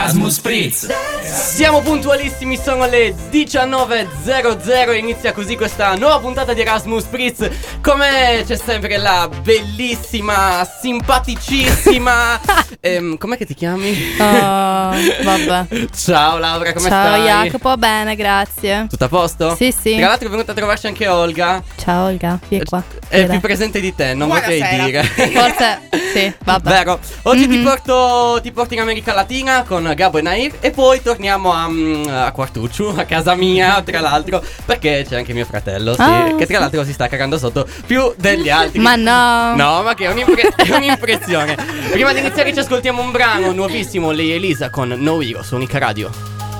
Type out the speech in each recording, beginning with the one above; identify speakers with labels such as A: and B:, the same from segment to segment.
A: Erasmus Spritz.
B: Siamo puntualissimi, sono le 19.00 e inizia così questa nuova puntata di Erasmus Spritz. Come c'è sempre la bellissima, simpaticissima com'è che ti chiami?
C: Vabbè.
B: Ciao Laura, come
C: Ciao
B: stai?
C: Jacopo, bene, grazie.
B: Tutto a posto?
C: Sì, sì.
B: Tra l'altro è venuta a trovarci anche Olga.
C: Ciao Olga, vieni qua.
B: È più presente di te, non
D: Buonasera.
B: vorrei dire.
C: Forse, sì, vabbè.
B: Vero. Oggi ti porto in America Latina con Gabo e Naif e poi torniamo a Quartuccio, a casa mia, tra l'altro, perché c'è anche mio fratello, sì,
C: Ah,
B: che tra l'altro si sta cagando sotto più degli altri.
C: Ma no.
B: No, ma che è è un'impressione. Prima di iniziare ci ascoltiamo un brano nuovissimo, lei Elisa con No Hero su Unica Radio.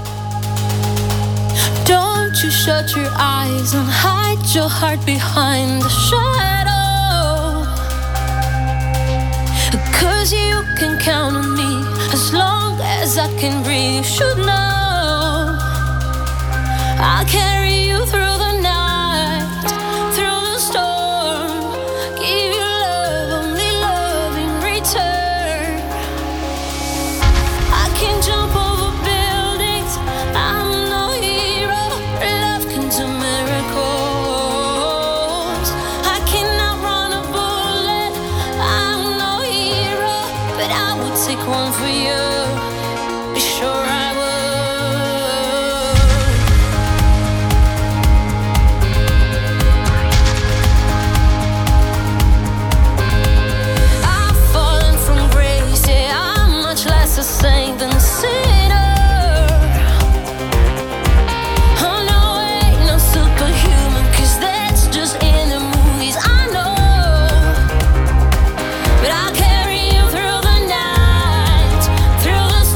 E: Don't you shut your eyes and hide your heart behind the shadow, 'cause you can count on me as long as I can breathe. You should know I'll carry you through the night, through the storm, give you love, only love in return. I can jump over buildings, I'm no hero, love can do miracles. I cannot run a bullet, I'm no hero, but I would take one for you, be sure I would. I've fallen from grace, yeah, I'm much less a saint than a sinner. Oh no, ain't no superhuman, 'cause that's just in the movies, I know. But I'll carry you through the night, through the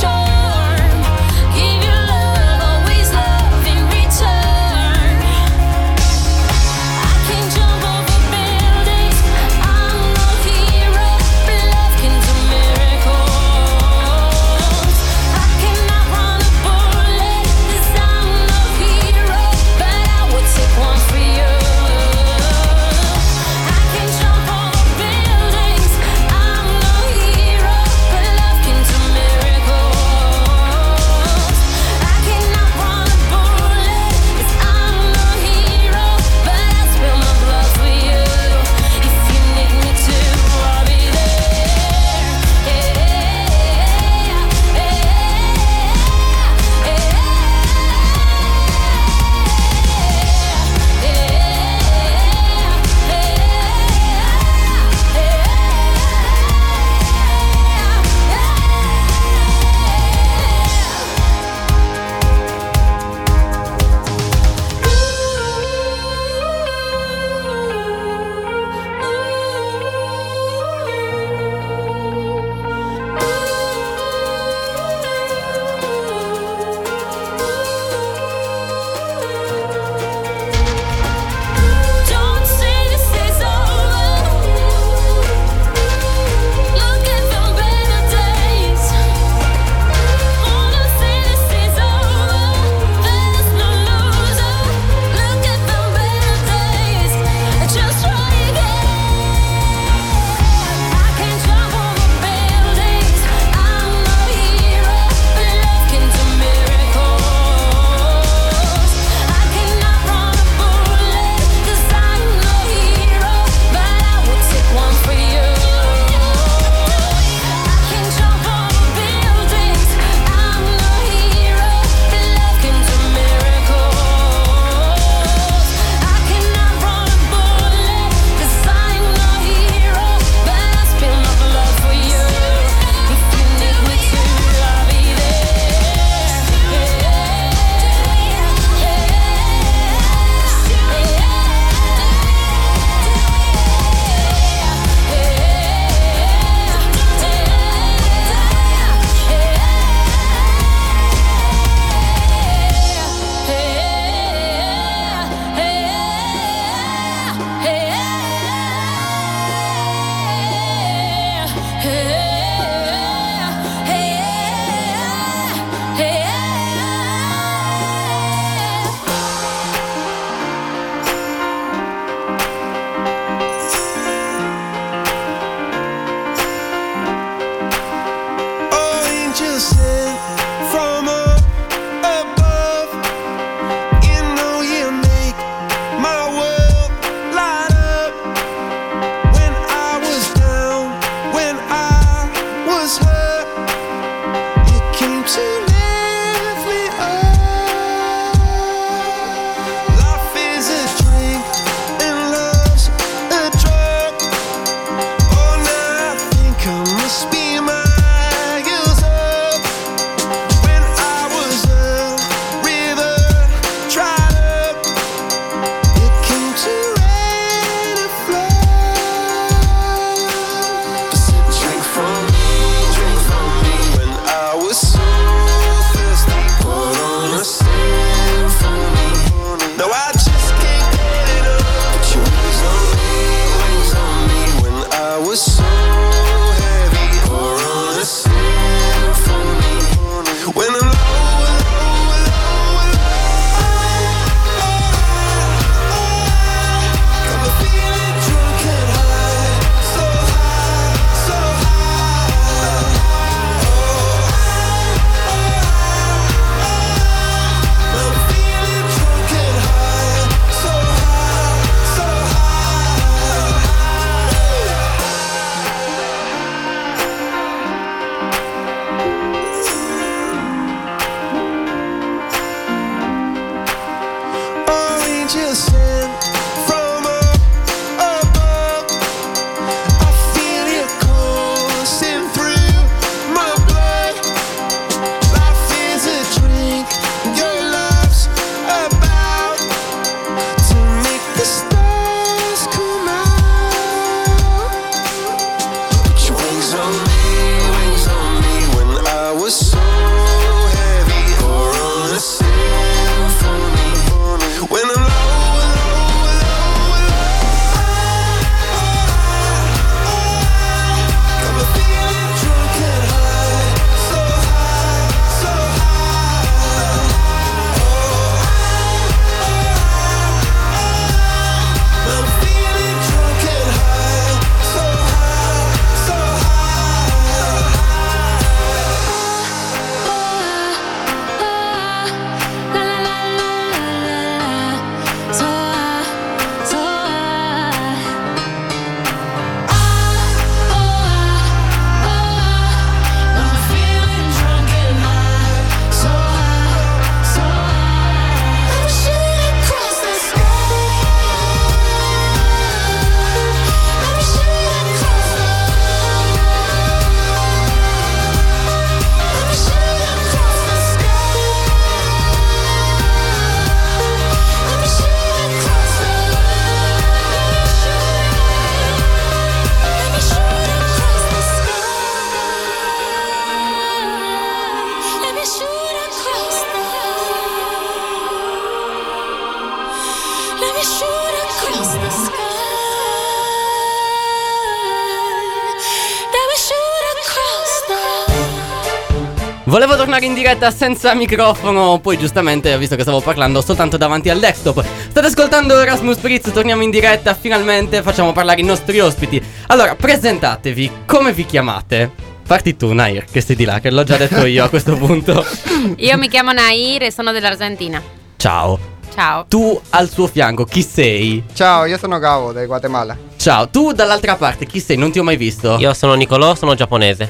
B: Volevo tornare in diretta senza microfono, poi giustamente ho visto che stavo parlando soltanto davanti al desktop. State ascoltando Erasmus Spritz, torniamo in diretta, finalmente facciamo parlare i nostri ospiti. Allora, presentatevi, come vi chiamate? Parti tu, Nair, che sei di là, che l'ho già detto io a questo punto.
A: Io mi chiamo Nair e sono dell'Argentina.
B: Ciao.
A: Ciao.
B: Tu al suo fianco, chi sei?
D: Ciao, io sono Gabo del Guatemala.
B: Ciao, tu dall'altra parte, chi sei? Non ti ho mai visto.
F: Io sono Nicolò, sono giapponese.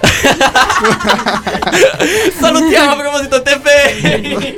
B: Salutiamo a proposito Tepe.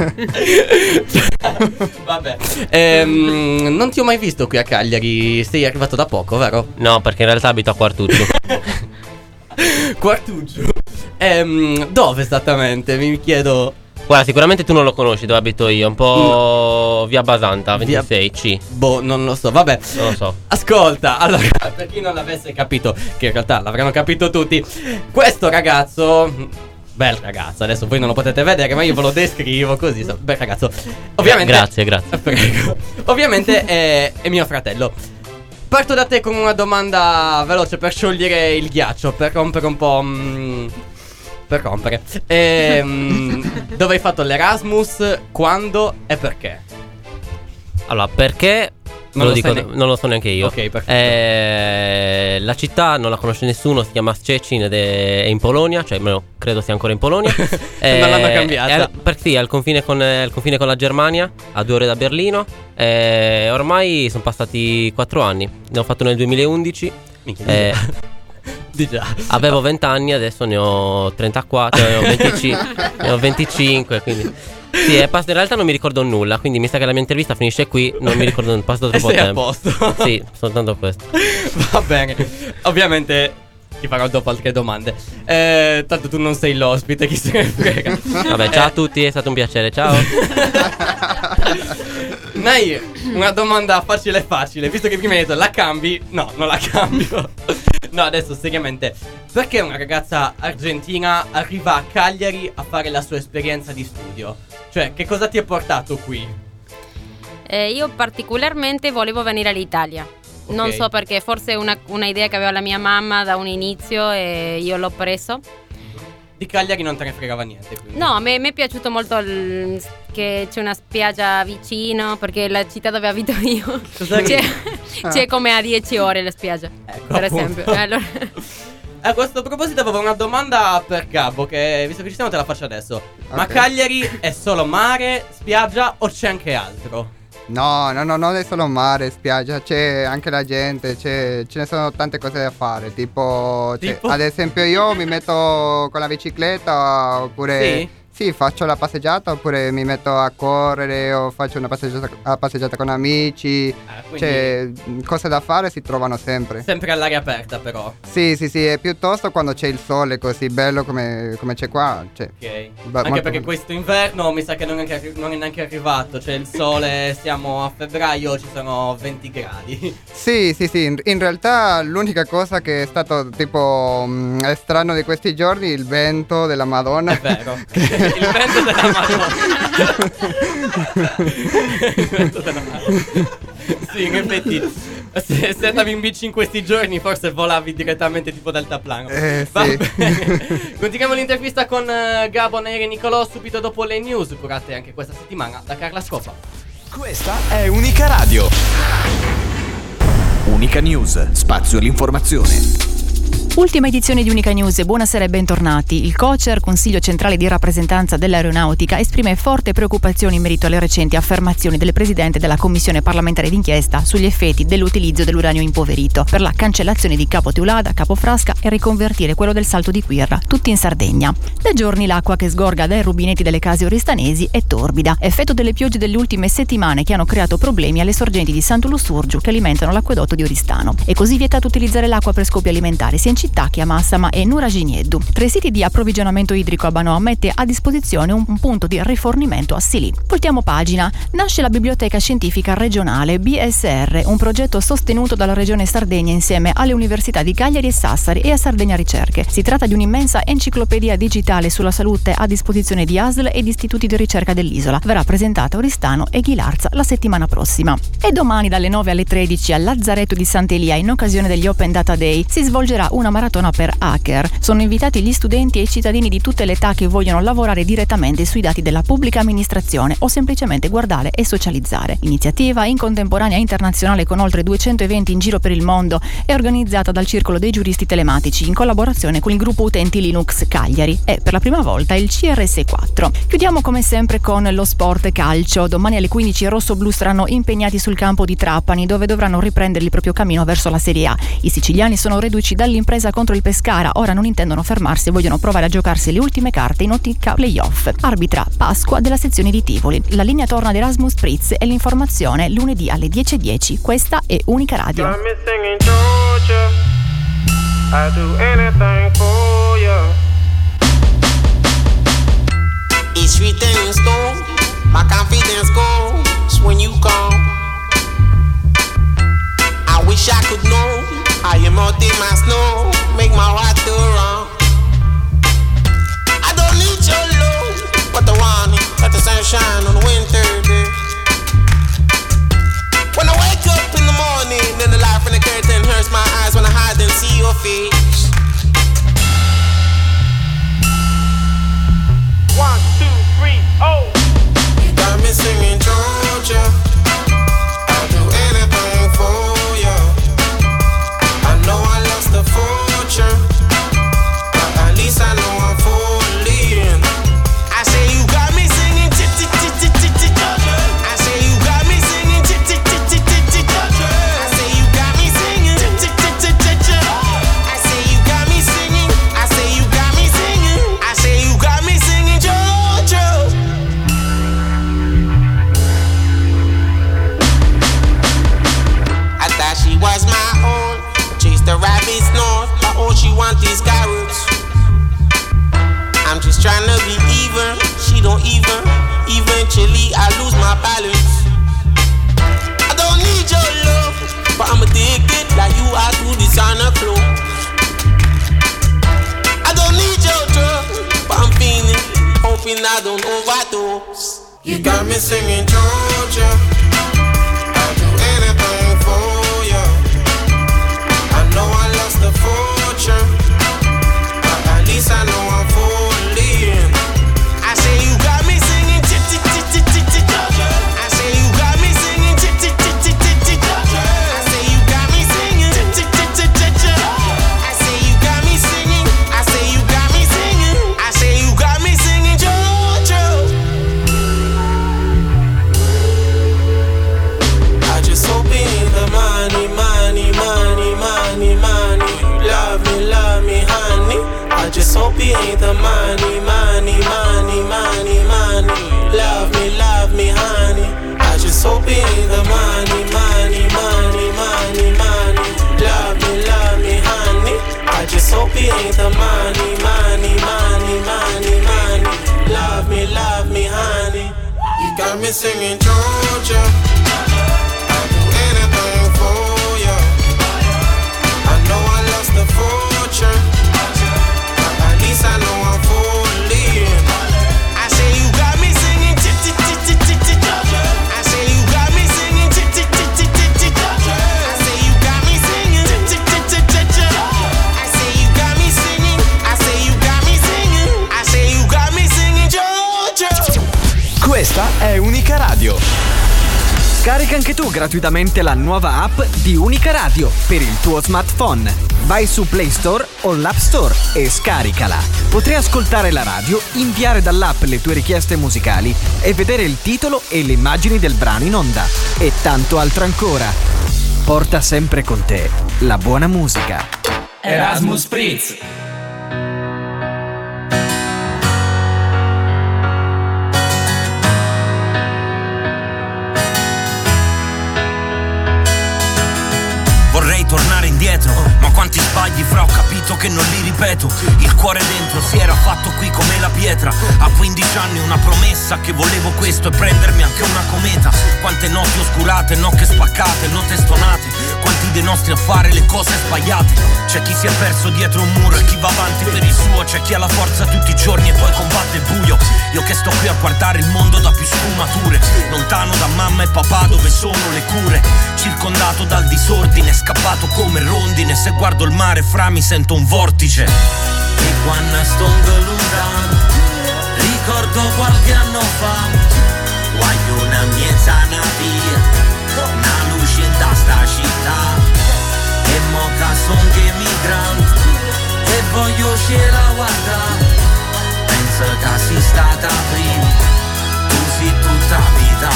B: Vabbè, non ti ho mai visto qui a Cagliari. Sei arrivato da poco, vero?
F: No, perché in realtà abito a Quartuccio.
B: Quartuccio. Dove esattamente? Mi chiedo.
F: Guarda, sicuramente tu non lo conosci dove abito io. Un po' via Basanta, 26 C.
B: Boh, non lo so, vabbè.
F: Non lo so.
B: Ascolta, allora, per chi non l'avesse capito, che in realtà l'avranno capito tutti, questo ragazzo, bel ragazzo, adesso voi non lo potete vedere, ma io ve lo descrivo così, bel ragazzo. Ovviamente.
F: Grazie.
B: Prego. Ovviamente è mio fratello. Parto da te con una domanda veloce per sciogliere il ghiaccio, per rompere un po'. Per rompere. Dove hai fatto l'Erasmus? Quando e perché?
F: Allora, perché?
B: Non
F: Ve lo
B: lo
F: dico,
B: sai
F: non lo so neanche io.
B: Ok, perfetto.
F: La città non la conosce nessuno, si chiama Szczecin ed è in Polonia, cioè credo sia ancora in Polonia.
B: Non l'hanno cambiata.
F: Sì, è al confine con la Germania, a 2 ore da Berlino. Ormai sono passati 4 anni. Ne ho fatto nel 2011.
B: Di già.
F: Avevo 20 anni, adesso ne ho 34, ne ho 25, quindi sì, in realtà non mi ricordo nulla, quindi mi sa che la mia intervista finisce qui, non mi ricordo, passato troppo
B: sei
F: tempo.
B: a posto.
F: Sì, soltanto questo.
B: Va bene. Ovviamente ti farò dopo altre domande. Tanto tu non sei l'ospite, chi se ne frega.
F: Vabbè, ciao a tutti, è stato un piacere, ciao.
B: Nair, una domanda facile, visto che prima hai detto la cambi. No, non la cambio. No, adesso seriamente, perché una ragazza argentina arriva a Cagliari a fare la sua esperienza di studio? Cioè, che cosa ti ha portato qui?
A: Io particolarmente volevo venire all'Italia.
B: Ok.
A: Non so perché, forse è una idea che aveva la mia mamma da un inizio e io l'ho preso.
B: Di Cagliari non te ne fregava niente, quindi.
A: No, a me è piaciuto molto che c'è una spiaggia vicino, perché la città dove abito io
B: Cosa
A: c'è come a 10 ore la spiaggia,
B: Ecco,
A: per
B: appunto.
A: esempio. Allora,
B: A questo proposito avevo una domanda per Gabbo, che visto che ci siamo te la faccio adesso. Ma
D: Ok.
B: Cagliari è solo mare, spiaggia o c'è anche altro?
D: No, non è solo mare, spiaggia, c'è anche la gente, ce ne sono tante cose da fare, tipo? Ad esempio io mi metto con la bicicletta oppure sì, faccio la passeggiata oppure mi metto a correre o faccio una passeggiata con amici,
B: Quindi
D: cioè cose da fare si trovano sempre.
B: sempre all'aria aperta però.
D: Sì, è piuttosto quando c'è il sole così bello come c'è qua, cioè.
B: Ok.
D: Va-
B: Anche
D: molto
B: perché
D: bello.
B: questo inverno mi sa che non è neanche arrivato. Cioè il sole, siamo a febbraio, ci sono 20 gradi.
D: Sì, in realtà l'unica cosa che è stato tipo strano di questi giorni è il vento della Madonna.
B: È vero. Il vento della Madonna. Il vento della Madonna. Sì, in effetti se andavi in bici in questi giorni forse volavi direttamente tipo deltaplano. Va
D: Sì.
B: bene. Continuiamo l'intervista con Gabo, Nair e Nicolò subito dopo le news curate anche questa settimana da Carla Scopa.
G: Questa è Unica Radio. Unica News, spazio all'informazione.
H: Ultima edizione di Unica News, buonasera e bentornati. Il COCER, Consiglio Centrale di Rappresentanza dell'Aeronautica, esprime forte preoccupazione in merito alle recenti affermazioni del Presidente della Commissione parlamentare d'inchiesta sugli effetti dell'utilizzo dell'uranio impoverito per la cancellazione di Capo Teulada, Capo Frasca e riconvertire quello del Salto di Quirra, tutti in Sardegna. Da giorni l'acqua che sgorga dai rubinetti delle case oristanesi è torbida, effetto delle piogge delle ultime settimane che hanno creato problemi alle sorgenti di Santo Lussurgiu che alimentano l'acquedotto di Oristano. È così vietato utilizzare l'acqua per scopi alimentari sia in città che a Massama e Nuraginieddu. Tra i siti di approvvigionamento idrico a Banò mette a disposizione un punto di rifornimento a Silì. Voltiamo pagina. Nasce la Biblioteca Scientifica Regionale BSR, un progetto sostenuto dalla Regione Sardegna insieme alle università di Cagliari e Sassari e a Sardegna Ricerche. Si tratta di un'immensa enciclopedia digitale sulla salute a disposizione di ASL e di istituti di ricerca dell'isola. Verrà presentata a Oristano e Ghilarza la settimana prossima. E domani dalle 9 alle 13 al Lazzaretto di Sant'Elia, in occasione degli Open Data Day, si svolgerà una maratona per hacker. Sono invitati gli studenti e i cittadini di tutte le età che vogliono lavorare direttamente sui dati della pubblica amministrazione o semplicemente guardare e socializzare. L'iniziativa, in contemporanea internazionale con oltre 200 eventi in giro per il mondo, è organizzata dal Circolo dei Giuristi Telematici in collaborazione con il gruppo utenti Linux Cagliari e per la prima volta il CRS4. Chiudiamo come sempre con lo sport calcio. Domani alle 15 i rossoblù saranno impegnati sul campo di Trapani, dove dovranno riprendere il proprio cammino verso la Serie A. I siciliani sono reduci dall'impresa contro il Pescara, ora non intendono fermarsi e vogliono provare a giocarsi le ultime carte in ottica playoff. Arbitra Pasqua della sezione di Tivoli. La linea torna ad Erasmus Spritz e l'informazione lunedì alle 10:10. Questa è Unica Radio.
I: I do anything for you.
J: Each written stone, my confidence goes when you come. I wish I could know how you melt in my snow, make my heart go wrong. I don't need your love, but I want it, let the sunshine on a winter day. When I wake up in the morning, then the light from the curtain hurts my eyes when I hide and see your face.
I: 1, 2, 3, oh.
J: You got me singing Georgia. I'll do anything for you. I know I lost a fortune, but at least I know I'm falling. I say you got me singing Georgia. I say you got me singing Georgia. I say you got me singing Georgia. I say you got me singing. I say you got me singing. I say you got me singing Georgia. I thought she was my own. Chase the rabbits north, but all she want is carrots. I'm just trying to be even. She don't even. Eventually I lose my balance. I don't need your love, but I'm addicted like you are to designer clothes. I don't need your drug, but I'm feeling, hoping I don't overdose. You got me singing Georgia. I'll do anything for you. I know I lost a fortune, but at least I know I'm falling. I say you got me singing Georgia. I say you got me singing Georgia. I say you got me singing Georgia. I say you got me singing. I say you got me singing. I say you got me singing Georgia. I just hope in the money, money, money, money, money. You love me, honey. I just hope it ain't the money, money, money, money, money. Love me, honey. I just hope it ain't the money, money, money, money, money. Love me, honey. I just hope it ain't the money, money, money, money, money. Love me, honey. You got me singing Georgia. I'll do anything for you. I know I lost a fortune, but at least I know I'm falling. I say you got me singing Georgia. I say you got me singing Georgia. I say you got me singing Georgia. I say you got me singing. I say you got me singing. I say you got me singing Georgia.
G: Questa è Unica Radio. Scarica anche tu gratuitamente la nuova app di Unica Radio per il tuo smartphone. Vai su Play Store o l'App Store e scaricala. Potrai ascoltare la radio, inviare dall'app le tue richieste musicali e vedere il titolo e le immagini del brano in onda. E tanto altro ancora. Porta sempre con te la buona musica.
K: Erasmus Spritz.
L: Vorrei tornare indietro, ma quanti sbagli fra, ho capito che non li ripeto. Il cuore dentro si era fatto qui come la pietra. A 15 anni una promessa che volevo questo e prendermi anche una cometa. Quante notti oscurate, nocche spaccate, note stonate. Quanti dei nostri a fare le cose sbagliate. C'è chi si è perso dietro un muro e chi va avanti per il suo. C'è chi ha la forza tutti i giorni e poi combatte il buio. Io che sto qui a guardare il mondo da più sfumature. Lontano da mamma e papà dove sono le cure. Circondato dal disordine, scappato come rondine. Se guardo guardo il mare fra mi sento un vortice. E quando sto lontano ricordo qualche anno fa, voglio una mezza navia, una luce in sta città. E mo che son che migrante e voglio uscire a guardare, penso che sei stata prima, tu sei tutta vita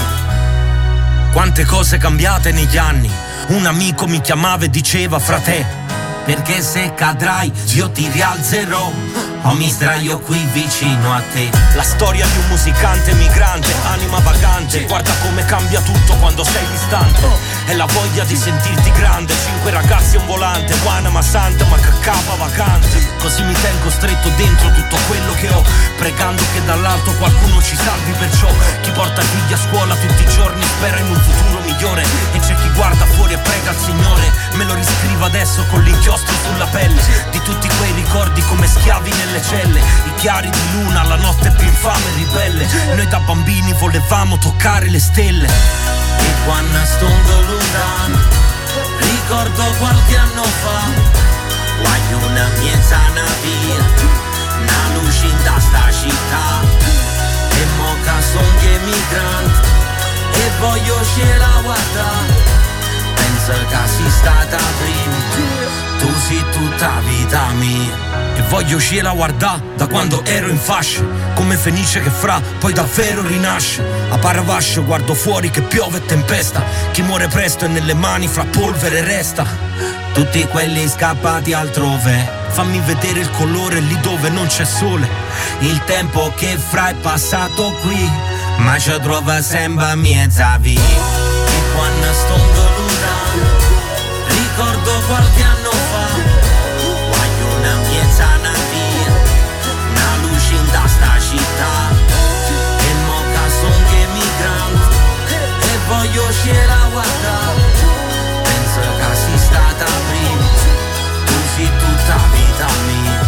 L: mia. Quante cose cambiate negli anni, un amico mi chiamava e diceva frate, perché se cadrai io ti rialzerò, o mi sdraio qui vicino a te. La storia di un musicante migrante, anima vagante, guarda come cambia tutto quando sei distante. E la voglia di sentirti grande, 5 ragazzi e un volante, Wanama Santa ma che capa vacante. Così mi tengo stretto dentro tutto quello che ho, pregando che dall'alto qualcuno ci salvi. Perciò chi porta i figli a scuola tutti i giorni spera in un futuro migliore, e c'è chi guarda fuori e prega il Signore me lo riscriva adesso con l'inchiostro sulla pelle di tutti quei ricordi come schiavi nelle celle, i chiari di luna, la notte più infame e ribelle. Noi da bambini volevamo toccare le stelle. E quando sto lontano ricordo qualche anno fa, voglio una mezza navia, una luce in sta città. E mo che son che migrante e voglio uscire a guardare, penso che sei stata prima, tu sei tutta vita mia. E voglio uscire a guardare da quando ero in fascia, come fenice che fra poi davvero rinasce. A Paravascio guardo fuori che piove e tempesta, chi muore presto e nelle mani fra polvere resta. Tutti quelli scappati altrove, fammi vedere il colore lì dove non c'è sole. Il tempo che fra è passato qui, ma ci trova sempre mezza via. E quando sto lontano ricordo qualche anno fa, voglio una mezza navia, una luce in sta città. E mo che son che migrante e voglio uscire a guardare, penso che sei stata prima, tu sei tutta vita mia.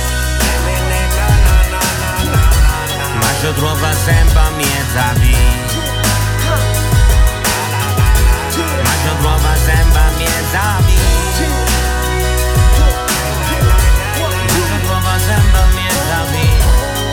L: Ma ci trova sempre mezza via, ma ci trova sempre mezza via, ma ci trova sempre mezza via,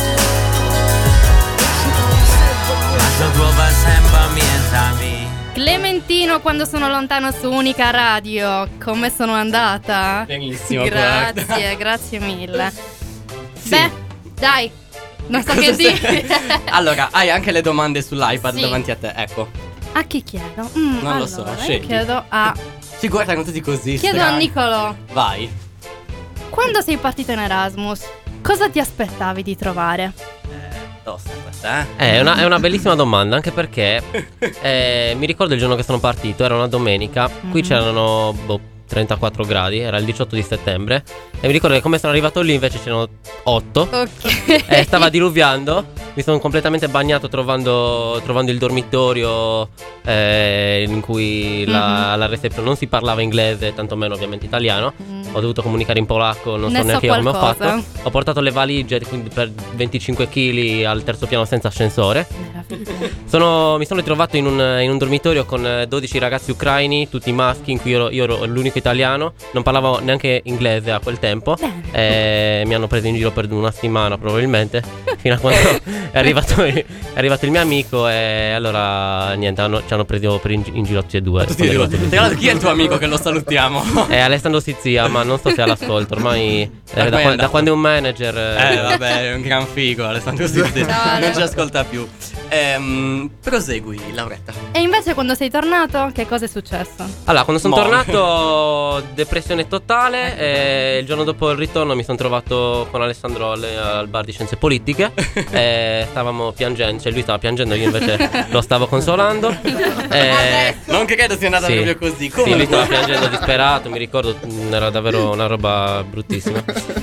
L: ma ci trova sempre mezza via.
C: Clementino, quando sono lontano su Unica Radio, come sono andata?
B: Benissimo,
C: grazie,
B: guarda.
C: grazie mille.
B: Sì.
C: Beh, dai, non so che dire.
B: Allora, hai anche le domande sull'iPad
C: Sì.
B: davanti a te, ecco.
C: A chi chiedo?
B: Non lo so,
C: io
B: scegli.
C: chiedo a...
B: Ci guardano tutti così.
C: Chiedo a
B: strani.
C: Nicolò.
B: Vai.
C: Quando sei partito in Erasmus, cosa ti aspettavi di trovare?
B: Tosta questa,
F: È una bellissima domanda, anche perché mi ricordo il giorno che sono partito, era una domenica, qui c'erano 34 gradi, era il 18 di settembre, e mi ricordo che come sono arrivato lì invece c'erano 8.
C: Ok.
F: E stava diluviando, mi sono completamente bagnato trovando il dormitorio in cui la reception non si parlava inglese, tantomeno ovviamente italiano. Ho dovuto comunicare in polacco, non so neanche io come ho fatto. Ho portato le valigie, quindi per 25 kg al terzo piano senza ascensore. Mi sono ritrovato in un dormitorio con 12 ragazzi ucraini, tutti maschi, in cui io ero l'unico italiano. Non parlavo neanche inglese a quel tempo. Mi hanno preso in giro per una settimana probabilmente, fino a quando è arrivato il mio amico, e allora niente, ci hanno preso in giro tutti e due.
B: Tra l'altro, chi è il tuo amico che lo salutiamo?
F: È Alessandro Sizia, ma non so se è all'ascolto. Ormai da quando è un manager.
B: Vabbè, è un gran figo Alessandro Sizia. Non ci ascolta più. Prosegui, Lauretta.
C: E invece quando sei tornato, che cosa è successo?
F: Allora, quando sono tornato, depressione totale, e il giorno dopo il ritorno mi sono trovato con Alessandro al bar di Scienze Politiche, e stavamo piangendo, cioè lui stava piangendo, io invece lo stavo consolando.
B: Non credo sia andata proprio così. Come
F: sì, lui stava piangendo disperato, mi ricordo, era davvero una roba bruttissima.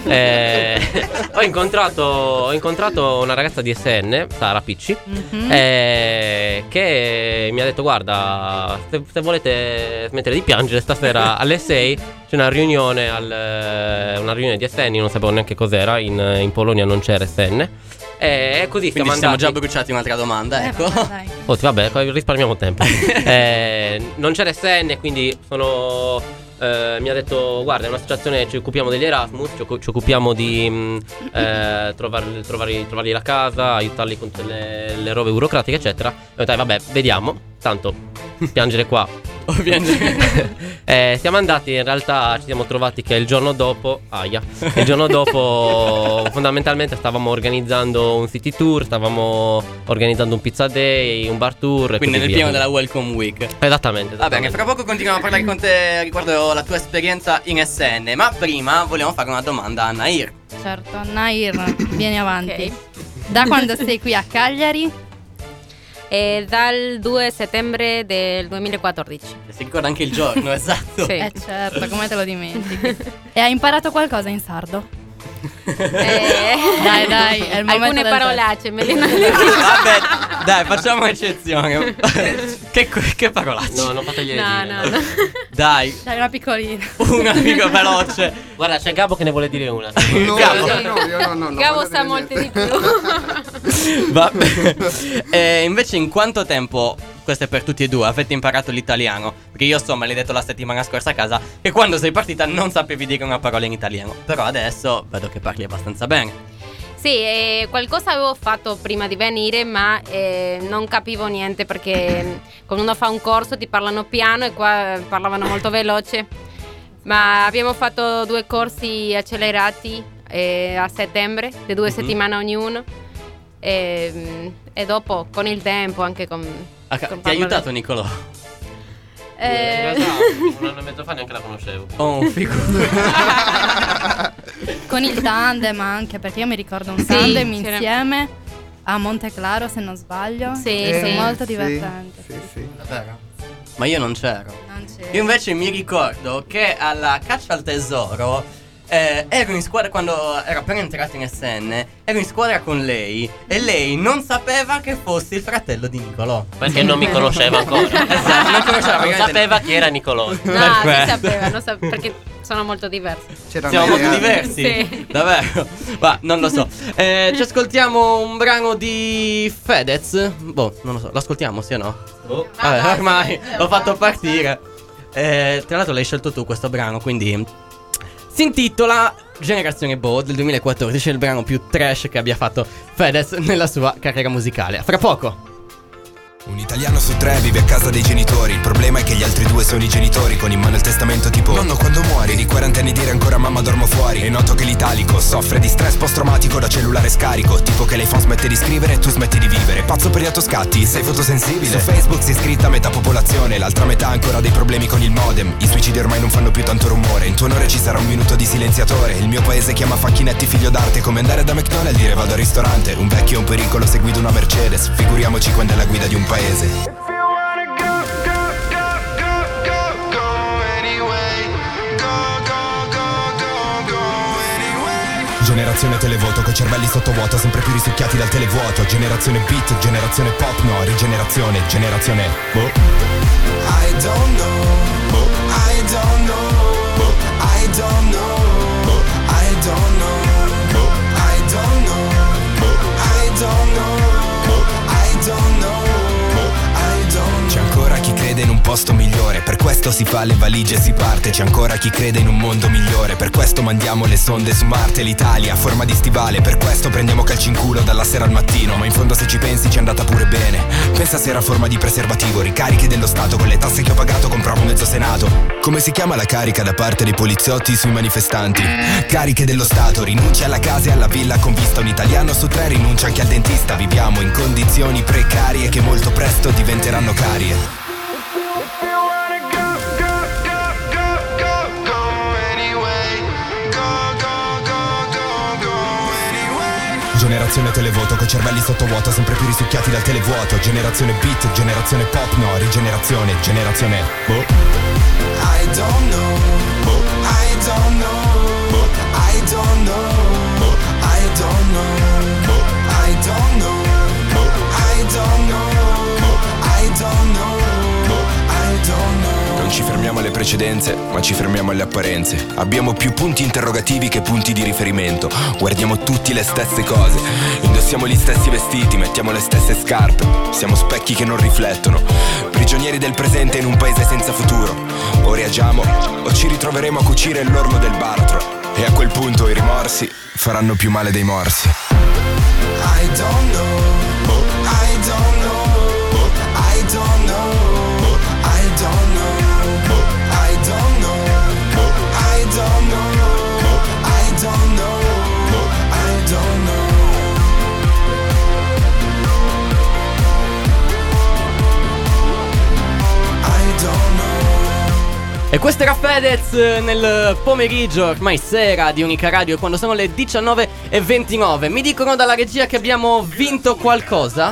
F: Ho incontrato una ragazza di SN, Sara Picci, che mi ha detto: guarda, se volete smettere di piangere, stasera alle 6 c'è una riunione di SN. Io non sapevo neanche cos'era, in Polonia non c'era SN. E così
B: quindi
F: siamo
B: già bruciati un'altra domanda, ecco.
F: Vabbè, risparmiamo tempo. Non c'era SN, quindi mi ha detto: guarda, è un'associazione, ci occupiamo degli Erasmus, ci occupiamo di trovargli la casa, aiutarli con tutte le robe burocratiche, eccetera. E ho detto: vabbè, vediamo, tanto piangere qua. Siamo andati, in realtà ci siamo trovati che il giorno dopo fondamentalmente stavamo organizzando un city tour, stavamo organizzando un pizza day, un bar tour.
B: Quindi nel pieno della Welcome Week.
F: Esattamente.
B: Va bene, fra poco continuiamo a parlare con te riguardo la tua esperienza in SN. Ma prima vogliamo fare una domanda a Nair.
C: Certo, Nair, vieni avanti.
A: Ok.
C: Da quando sei qui a Cagliari?
A: Dal 2 settembre del 2014.
B: Si ricorda anche il giorno, esatto.
A: Sì.
C: Certo, come te lo dimentichi. E hai imparato qualcosa in sardo?
A: Dai,
C: è il momento
A: alcune
C: del
A: parolacce me le
B: Vabbè, dai, facciamo eccezione. Che parolacce?
F: No, non fategli
A: No.
B: Dai,
C: una piccolina.
B: una amica veloce.
F: Guarda, c'è Gabo che ne vuole dire una.
D: No,
B: Gabo.
D: io no.
A: Gabo sa molte di più.
B: Vabbè. Invece in quanto tempo, questo è per tutti e due, avete imparato l'italiano? Perché io so, me l'hai detto la settimana scorsa a casa, che quando sei partita non sapevi dire una parola in italiano. Però adesso vedo che parli abbastanza bene.
A: Sì, qualcosa avevo fatto prima di venire, ma non capivo niente perché quando uno fa un corso ti parlano piano e qua parlavano molto veloce. Ma abbiamo fatto 2 corsi accelerati a settembre, di 2 settimane ognuno. E dopo, con il tempo, anche con
B: Ti ha aiutato Nicolò?
F: In realtà un anno e mezzo fa neanche la conoscevo.
B: Oh, figo.
C: Con il tandem anche, perché io mi ricordo un tandem insieme a Monteclaro, se non sbaglio.
A: Sì,
C: molto divertente.
D: Sì.
B: Ma io non c'ero. Io invece mi ricordo che alla caccia al tesoro ero in squadra quando ero appena entrato in SN. Ero in squadra con lei e lei non sapeva che fossi il fratello di Nicolò.
F: Perché non mi conosceva ancora.
B: Esatto, non
F: sapeva chi era Nicolò.
A: No, si sapeva, perché sono molto diversi.
B: Siamo molto diversi?
A: Sì.
B: Davvero? Ma non lo so. Ci ascoltiamo un brano di Fedez. Boh, non lo so, lo ascoltiamo, sì o no? Vabbè, ormai l'ho fatto partire. Tra l'altro l'hai scelto tu questo brano, quindi si intitola Generazione Boh del 2014, è il brano più trash che abbia fatto Fedez nella sua carriera musicale. Fra poco.
M: Un italiano su 3 vive a casa dei genitori. Il problema è che gli altri 2 sono i genitori, con in mano il testamento tipo: nonno, quando muori? Di 40 anni dire ancora mamma dormo fuori. È noto che l'italico soffre di stress post-traumatico da cellulare scarico, tipo che l'iPhone smette di scrivere e tu smetti di vivere. Pazzo per gli autoscatti, sei fotosensibile. Su Facebook si è iscritta metà popolazione, l'altra metà ha ancora dei problemi con il modem. I suicidi ormai non fanno più tanto rumore. In tuo onore ci sarà un minuto di silenziatore. Il mio paese chiama Facchinetti figlio d'arte, come andare da McDonald's e dire vado al ristorante. Un vecchio è un pericolo se guida una Mercedes, figuriamoci quando è la guida di un paese. Generazione televoto, coi cervelli sottovuoto, sempre più risucchiati dal televuoto. Generazione beat, generazione pop, no, rigenerazione, generazione boh. I don't know, I don't know, I don't know, I don't know, I don't know, I don't know, I don't know. C'è ancora chi crede in un posto migliore, per questo si fa le valigie e si parte. C'è ancora chi crede in un mondo migliore, per questo mandiamo le sonde su Marte. L'Italia a forma di stivale, per questo prendiamo calci in culo dalla sera al mattino. Ma in fondo se ci pensi ci è andata pure bene. Pensa se era a forma di preservativo, ricariche dello Stato, con le tasse che ho pagato compravo mezzo Senato. Come si chiama la carica da parte dei poliziotti sui manifestanti? Cariche dello Stato, rinuncia alla casa e alla villa con vista. Un italiano su 3 rinuncia anche al dentista. Viviamo in condizioni precarie che molto presto diventeranno carie. Generazione televoto, coi cervelli sottovuoto, sempre più risucchiati dal televuoto. Generazione beat, generazione pop, no, rigenerazione, generazione boh. I don't know, I don't know, I don't know, I don't know, I don't know, I don't know, I don't know, I don't know. Non ci fermiamo alle precedenze, ma ci fermiamo alle apparenze. Abbiamo più punti interrogativi che punti di riferimento. Guardiamo tutti le stesse cose, indossiamo gli stessi vestiti, mettiamo le stesse scarpe. Siamo specchi che non riflettono, prigionieri del presente in un paese senza futuro. O reagiamo o ci ritroveremo a cucire l'orlo del baratro, e a quel punto i rimorsi faranno più male dei morsi. I don't know, I don't know, I don't know, I don't know, I don't know, I don't know, I don't know, I don't know.
B: E questo era Fedez nel pomeriggio, ormai sera di Unica Radio, quando sono le 19:29. Mi dicono dalla regia che abbiamo vinto qualcosa?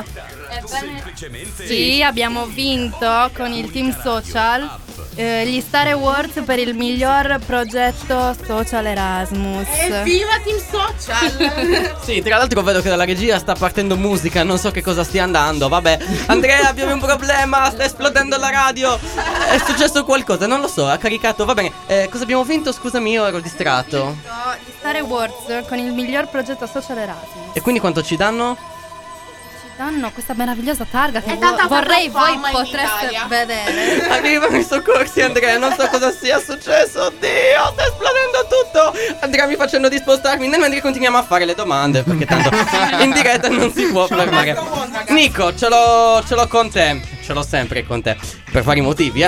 C: Sì, abbiamo vinto con il team social gli Star Awards per il miglior progetto social Erasmus.
N: Evviva Team Social!
B: Sì, tra l'altro vedo che dalla regia sta partendo musica, non so che cosa stia andando. Vabbè, Andrea, abbiamo un problema, sta esplodendo la radio. È successo qualcosa, non lo so, ha caricato, va bene. Cosa abbiamo vinto? Scusami, io ero distratto.
C: Gli Star Awards con il miglior progetto social Erasmus.
B: E quindi quanto ci danno?
C: Danno questa meravigliosa targa che
N: vorrei
C: voi potreste vedere.
B: Arrivano i soccorsi, Andrea, non so cosa sia successo. Oddio, sta esplodendo tutto. Andrea, mi facendo di spostarmi nel mentre continuiamo a fare le domande, perché tanto in diretta non si può fermare. Nico, ce l'ho con te. Ce l'ho sempre con te, per vari motivi,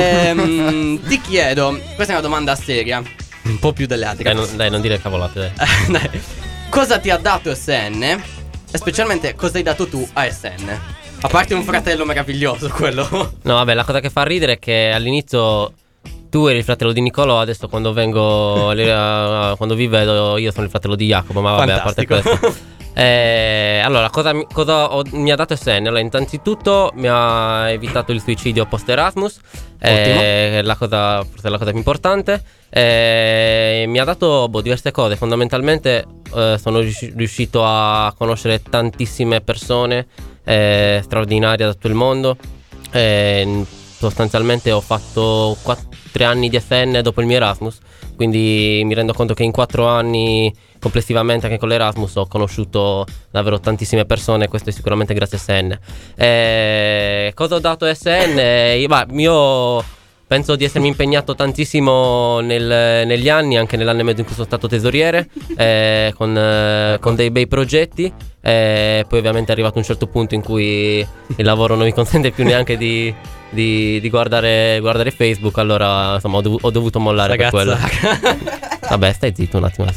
B: ti chiedo, questa è una domanda seria, un po' più delle altre.
F: Dai, non dire cavolate,
B: dai. Cosa ti ha dato SN? E specialmente cosa hai dato tu a SN? A parte un fratello meraviglioso, quello.
F: No, vabbè, la cosa che fa ridere è che all'inizio tu eri il fratello di Nicolò, adesso quando vengo quando vi vedo io sono il fratello di Jacopo, ma vabbè,
B: fantastico.
F: A parte questo. Allora, cosa mi ha dato SN? Allora, innanzitutto mi ha evitato il suicidio post Erasmus, forse la cosa più importante. Mi ha dato diverse cose. Fondamentalmente sono riuscito a conoscere tantissime persone straordinarie da tutto il mondo. Sostanzialmente ho fatto 3 anni di SN dopo il mio Erasmus, quindi mi rendo conto che in 4 anni complessivamente anche con l'Erasmus ho conosciuto davvero tantissime persone. Questo è sicuramente grazie a SN. Cosa ho dato a SN? Io penso di essermi impegnato tantissimo negli anni, anche nell'anno e mezzo in cui sono stato tesoriere, con dei bei progetti. Poi ovviamente è arrivato un certo punto in cui il lavoro non mi consente più neanche di guardare Facebook. Allora insomma ho dovuto mollare. Ragazza. Per quello. Vabbè, stai zitto un attimo.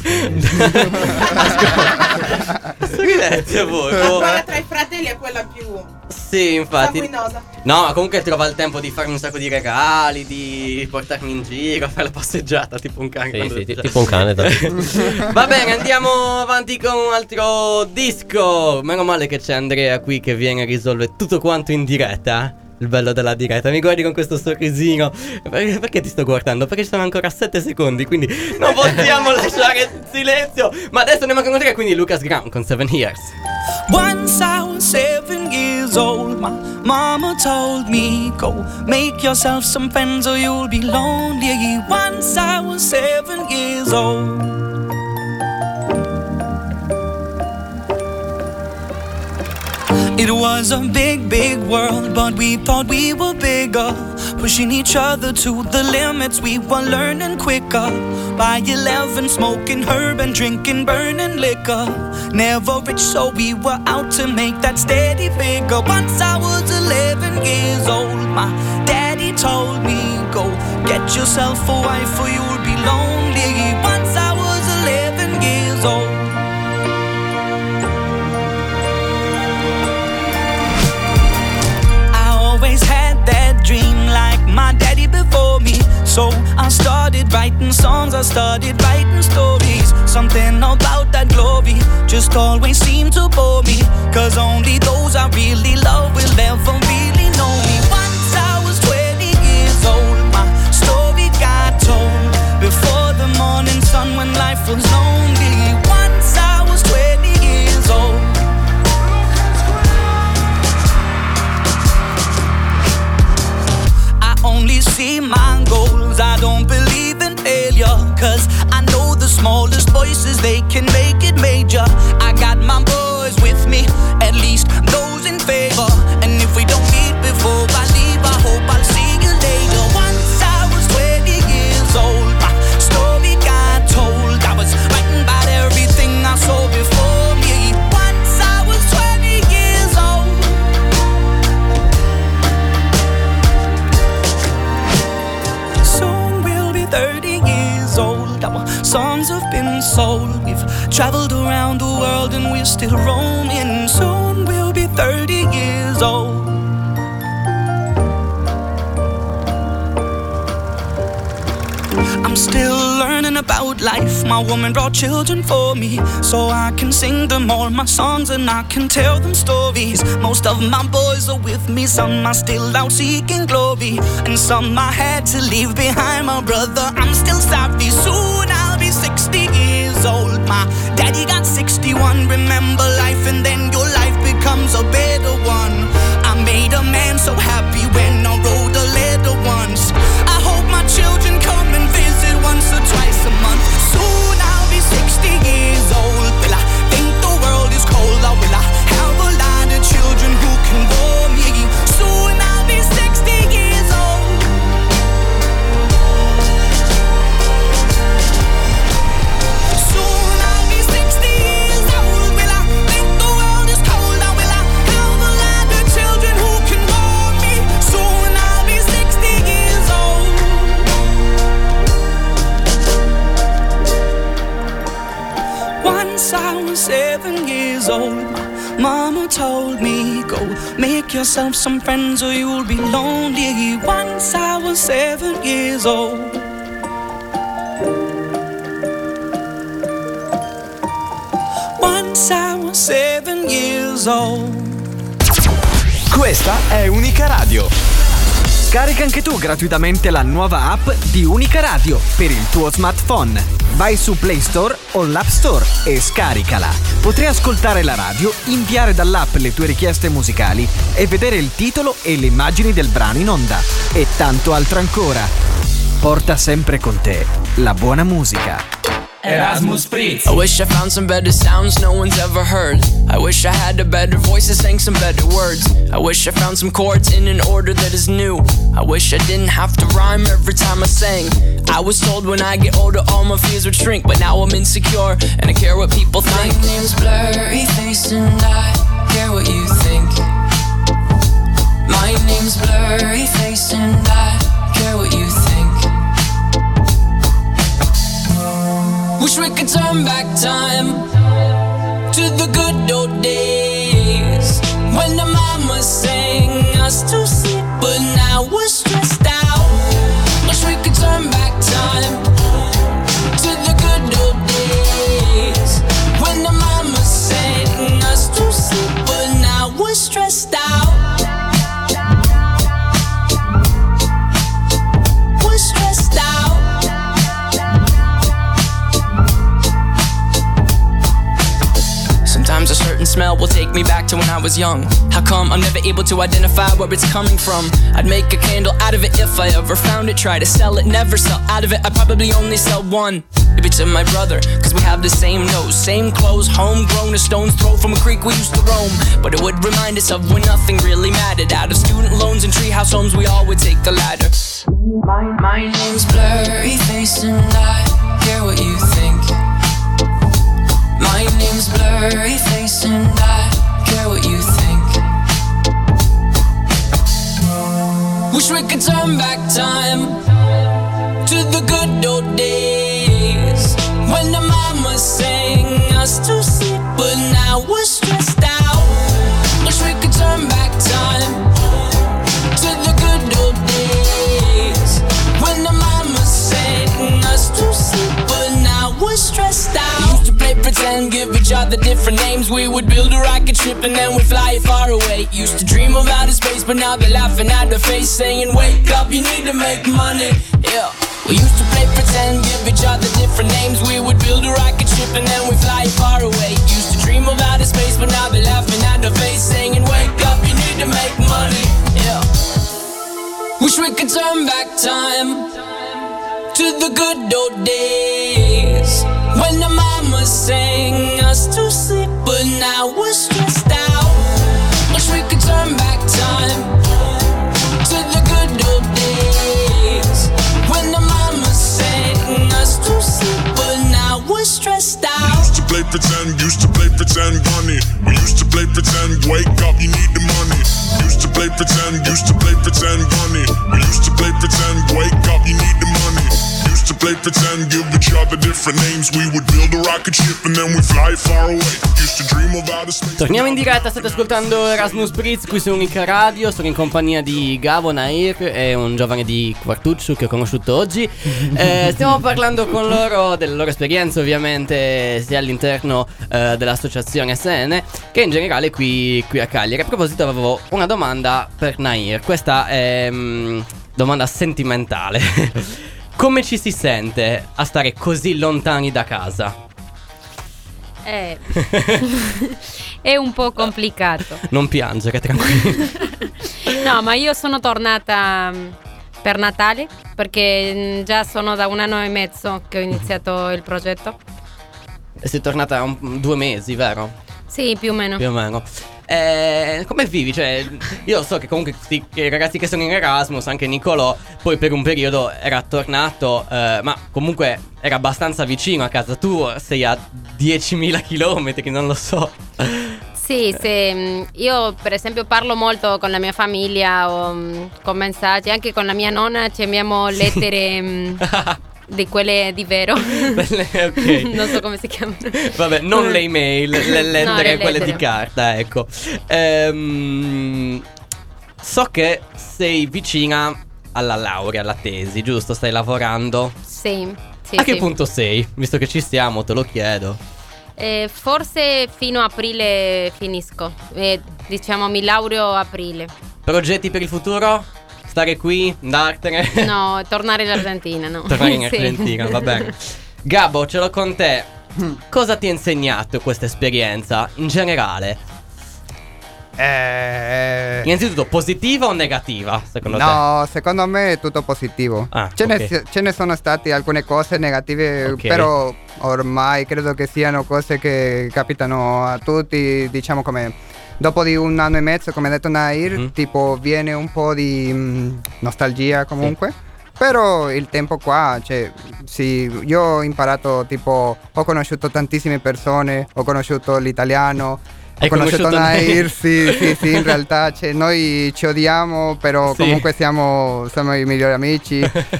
B: Sorridete voi.
N: Quella tra i fratelli è quella più...
B: Sì, infatti.
N: sanguinosa.
B: No, ma comunque trova il tempo di farmi un sacco di regali, di portarmi in giro, fare la passeggiata tipo un cane.
F: Sì, tipo un cane.
B: Va bene, andiamo avanti con un altro disco. Meno male che c'è Andrea qui che viene a risolvere tutto quanto in diretta. Il bello della diretta, mi guardi con questo sorrisino. Perché ti sto guardando? Perché ci sono ancora 7 secondi, quindi non possiamo lasciare silenzio. Ma adesso andiamo a conoscere quindi Lucas Graham con 7 Years.
O: Once I was 7 years old, my mama told me, go make yourself some friends or you'll be lonely. Once I was 7 years old. It was a big, big world, but we thought we were bigger, pushing each other to the limits. We were learning quicker. By 11, smoking herb and drinking burning liquor. Never rich, so we were out to make that steady figure. Once I was 11 years old, my daddy told me, go get yourself a wife or you'll be lonely. Once I was 11 years old. Always had that dream like my daddy before me. So I started writing songs, I started writing stories. Something about that glory just always seemed to bore me, 'cause only those I really love will ever really know me. Once I was 20 years old, my story got told before the morning sun when life was lonely. Once I was 20 years old. Only see my goals. I don't believe in failure, cause I know the smallest voices, they can make it major. I got my boys with me, at least those in favor. And if we don't meet before I leave, I hope I'll see you later. Once I was 20 years old, my story got told. I was writing about everything I saw before me. Once I was 20 years old. Soon we'll be 30 years old. Our songs have been sold. We've traveled around the world and we're still roaming. Soon we'll be 30 years old. I'm still learning about life. My woman brought children for me, so I can sing them all my songs and I can tell them stories. Most of my boys are with me, some are still out seeking glory, and some I had to leave behind. My brother, I'm still sorry. Soon I'll be 60 years old. My daddy got 61. Remember life and then your life becomes a better one. I made a man so happy when I wrote a letter once. I hope my children come and visit once or twice a month. Soon I'll be 60 years old. Will I think the world is cold, or will I have a lot of children who can warm me? Soon I'll be 60 years old. Soon I'll be 60 years old. Will I think the world is cold, or will I have a lot of children who can warm me? Soon I'll be 60 years old. Once I was 7 years old, my mama told me, go make yourself some friends or you'll be lonely. Once I was 7 years old. Once I was 7 years old.
G: Questa è Unica Radio. Scarica anche tu gratuitamente la nuova app di Unica Radio per il tuo smartphone. Vai su Play Store o l'App Store e scaricala. Potrai ascoltare la radio, inviare dall'app le tue richieste musicali e vedere il titolo e le immagini del brano in onda. E tanto altro ancora. Porta sempre con te la buona musica.
K: Erasmus Spritz.
P: I wish I found some better sounds no one's ever heard. I wish I had a better voice that sang some better words. I wish I found some chords in an order that is new. I wish I didn't have to rhyme every time I sang. I was told when I get older all my fears would shrink, but now I'm insecure and I care what people think.
E: My name's Blurryface and I care what you think. My name's Blurryface and I care what you think.
P: Wish we could turn back time to the good old days when the mama sang us to sleep, but now we're stressed out. Wish we could turn back time to the good old days when the mama sang us to sleep, but now we're stressed out. We're stressed out. Sometimes a certain smell will take me back to when I was young. How come I'm never able to identify where it's coming from? I'd make a candle out of it if I ever found it. Try to sell it, never sell out of it. I'd probably only sell one. Maybe to my brother, cause we have the same nose, same clothes, homegrown, a stone's throw from a creek we used to roam. But it would remind us of when nothing really mattered. Out of student loans and treehouse homes, we all would take the ladder.
E: My name's Blurryface and I care what you think. My name's Blurryface and I care what you think.
P: Wish we could turn back time to the good old days when the mama sang us to sleep, but now we're stressed out. Wish we could turn back time to the good old days when the mama sang us to sleep, but now we're stressed out. We used to play pretend, give each other different names. We would build a rocket ship and then we'd fly it far away. Used to dream of outer space, but now they're laughing at the face, saying wake up, you need to make money. Yeah. We used to play pretend, give each other different names. We would build a rocket ship and then we'd fly it far away. Used to dream of outer space, but now they're laughing at the face, saying wake up, you need to make money. Yeah. Wish we could turn back time to the good old days when the mama sang us to sleep, but now we're stressed out. Wish we could turn back time to the good old days when the mama sang us to sleep, but now we're stressed out.
Q: Used to play pretend, bunny. We used to play pretend, wake up, you need the money. Used to play pretend, bunny. We used to play pretend, wake up, you need the money. Used to play pretend, give each other different names. We would build a rocket ship and then we fly far away. Used to dream of outer space.
B: Torniamo in diretta, state ascoltando Erasmus Spritz qui su Unica Radio. Sono in compagnia di Gabo, Nair e un giovane di Quartuccio che ho conosciuto oggi. Stiamo parlando con loro delle loro esperienze, ovviamente, sia all'interno dell'associazione SN che in generale qui a Cagliari. A proposito, avevo una domanda per Nair. Questa è domanda sentimentale. Come ci si sente a stare così lontani da casa?
A: È un po' complicato.
B: Non piangere, tranquillo.
A: No, ma io sono tornata per Natale, perché già sono da 1 anno e mezzo che ho iniziato il progetto.
B: E sei tornata 2 mesi, vero?
A: Sì, più o meno.
B: Più o meno. Come vivi? Cioè, io so che comunque i ragazzi che sono in Erasmus, anche Nicolò, poi per un periodo era tornato, ma comunque era abbastanza vicino a casa. Tu sei a 10.000 chilometri, non lo so.
A: Sì, io per esempio parlo molto con la mia famiglia o con messaggi, anche con la mia nonna ci abbiamo lettere di quelle di vero.
B: Okay.
A: Non so come si chiamano.
B: Vabbè, non le email, le lettere,
A: no, le
B: quelle
A: lettere
B: di carta, ecco. So che sei vicina alla laurea, alla tesi, giusto? Stai lavorando?
A: Sì.
B: A che punto sei? Visto che ci stiamo, te lo chiedo.
A: Forse fino a aprile finisco. Diciamo mi laureo a aprile.
B: Progetti per il futuro? Stare qui, andartene?
A: No, tornare in Argentina, no.
B: Tornare in Argentina, va bene. Gabbo, ce l'ho con te. Cosa ti ha insegnato questa esperienza in generale? Innanzitutto, positiva o negativa, secondo te?
D: No, secondo me è tutto positivo. Ce ne sono state alcune cose negative, però ormai credo che siano cose che capitano a tutti, diciamo come... Dopo di 1 anno e mezzo, come ha detto Nair, tipo viene un po' di nostalgia comunque. Però il tempo qua, cioè, sì, io ho imparato, tipo, ho conosciuto tantissime persone, ho conosciuto l'italiano, ho conosciuto Nair, sì, in realtà, cioè, noi ci odiamo, però comunque siamo i migliori amici.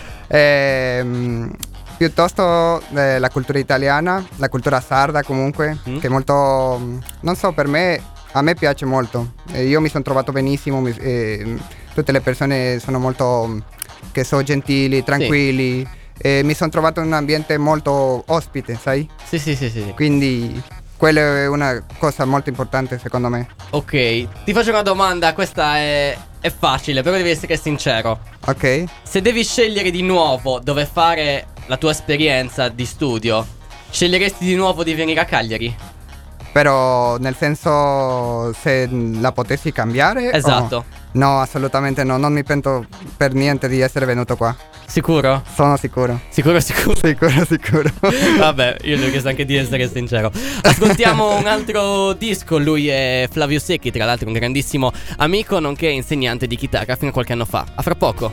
D: Piuttosto la cultura italiana, la cultura sarda comunque, che è molto, non so, per me... A me piace molto, io mi sono trovato benissimo, tutte le persone sono molto, che sono gentili, tranquilli, mi sono trovato in un ambiente molto ospite, sai?
B: Sì.
D: Quindi quella è una cosa molto importante secondo me.
B: Ok, ti faccio una domanda, questa è facile, però devi essere sincero.
D: Ok.
B: Se devi scegliere di nuovo dove fare la tua esperienza di studio, sceglieresti di nuovo di venire a Cagliari?
D: Però nel senso, se la potessi cambiare?
B: Esatto.
D: No, assolutamente no, non mi pento per niente di essere venuto qua.
B: Sicuro?
D: Sono sicuro.
B: Sicuro?
D: Sicuro.
B: Vabbè, io gli ho chiesto anche di essere sincero. Ascoltiamo un altro disco, lui è Flavio Secchi, tra l'altro un grandissimo amico, nonché insegnante di chitarra fino a qualche anno fa. A fra poco.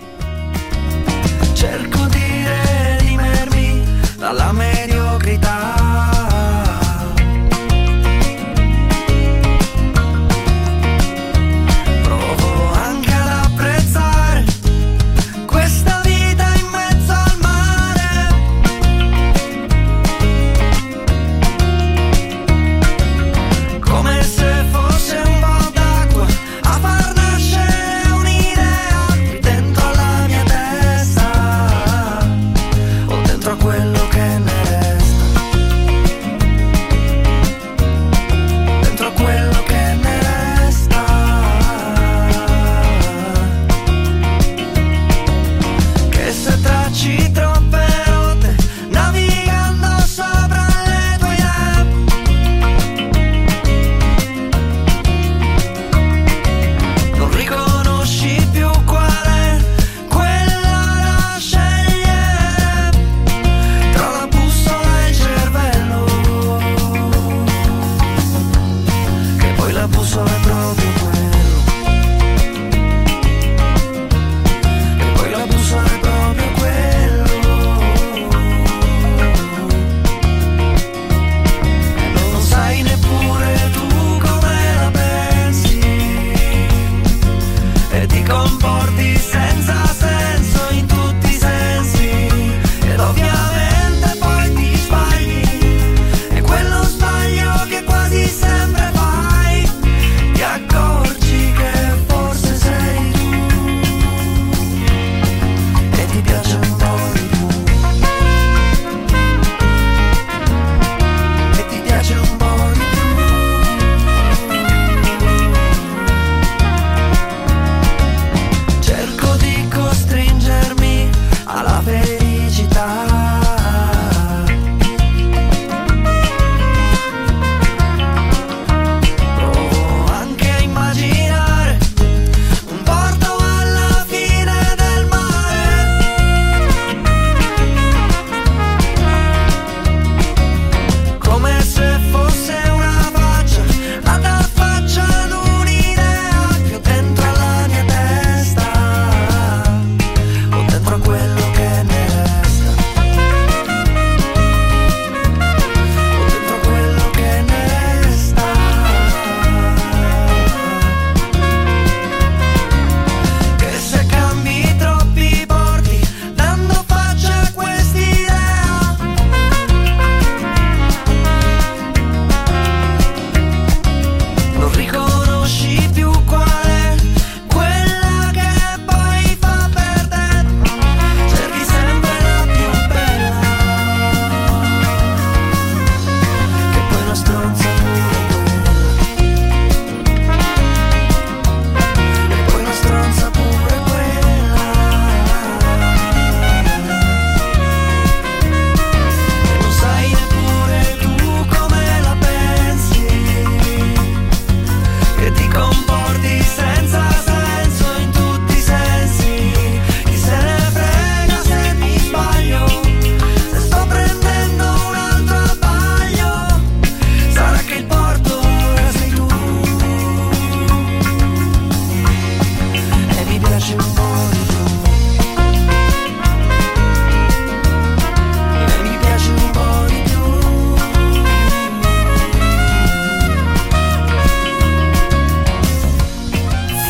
O: Cerco di redimermi dalla mediocrità.
R: Quello che ne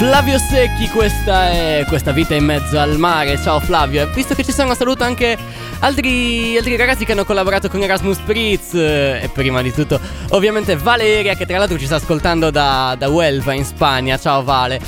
B: Flavio Secchi, questa è Questa vita in mezzo al mare. Ciao Flavio, e visto che ci sono, saluto anche altri ragazzi che hanno collaborato con Erasmus Spritz, e prima di tutto ovviamente Valeria, che tra l'altro ci sta ascoltando da Huelva in Spagna. Ciao Vale.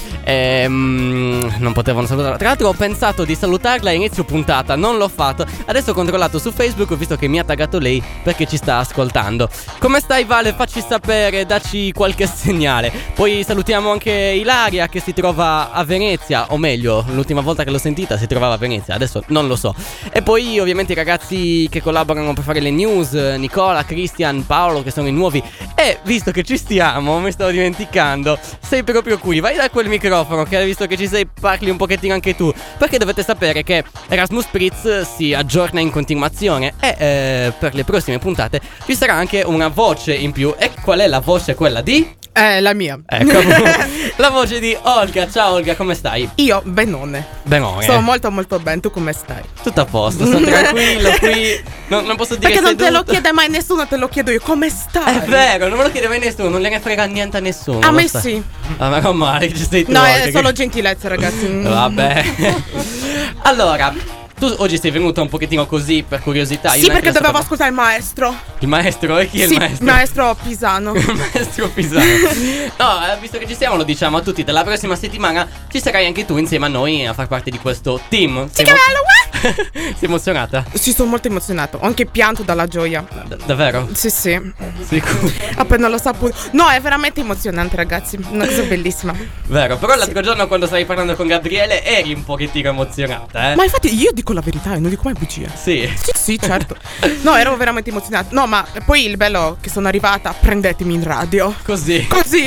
B: Non potevano salutarla. Tra l'altro ho pensato di salutarla a inizio puntata, non l'ho fatto. Adesso ho controllato su Facebook, ho visto che mi ha taggato lei perché ci sta ascoltando. Come stai Vale? Facci sapere, dacci qualche segnale. Poi salutiamo anche Ilaria, che si trova a Venezia, o meglio, l'ultima volta che l'ho sentita si trovava a Venezia, adesso non lo so. E poi ovviamente i ragazzi che collaborano per fare le news, Nicola, Christian, Paolo, che sono i nuovi. E visto che ci stiamo, mi stavo dimenticando, sei proprio qui, vai da quel microfono, che visto che ci sei parli un pochettino anche tu, perché dovete sapere che Erasmus Spritz si aggiorna in continuazione e per le prossime puntate ci sarà anche una voce in più. E qual è la voce? Quella di?
N: La mia.
B: Ecco, la voce di Olga. Ciao Olga, come stai?
N: Io, benone.
B: Benone.
N: Sto molto molto bene, tu come stai?
B: Tutto a posto, sto tranquillo qui. Non posso dire
N: perché non
B: seduto.
N: te lo chiede mai nessuno, te lo chiedo io, come stai?
B: È vero, non me lo chiede mai nessuno, non gliene frega niente a nessuno.
N: A me sì.
B: Ah, ma non male, ci sei tu.
N: No, è solo gentilezza, ragazzi.
B: Vabbè. Allora, tu oggi sei venuta un pochettino così per curiosità.
N: Sì, perché dovevo ascoltare il maestro.
B: Il maestro? E chi è
N: sì,
B: il maestro?
N: Il maestro Pisano.
B: Il maestro Pisano. No, visto che ci siamo, lo diciamo a tutti, dalla prossima settimana ci sarai anche tu insieme a noi a far parte di questo team.
N: Sì, che bello,
B: Sei emozionata?
N: Sì, sono molto emozionato. Ho anche pianto dalla gioia.
B: Davvero?
N: Sì, sì.
B: Sicuro?
N: Appena l'ho saputo. No, è veramente emozionante, ragazzi. Una cosa bellissima.
B: Vero, però l'altro giorno quando stavi parlando con Gabriele eri un pochettino emozionata,
N: Ma infatti io dico la verità e non dico mai bugie.
B: Sì.
N: Sì, certo. No, ero veramente emozionata. No, ma poi il bello che sono arrivata, prendetemi in radio.
B: Così.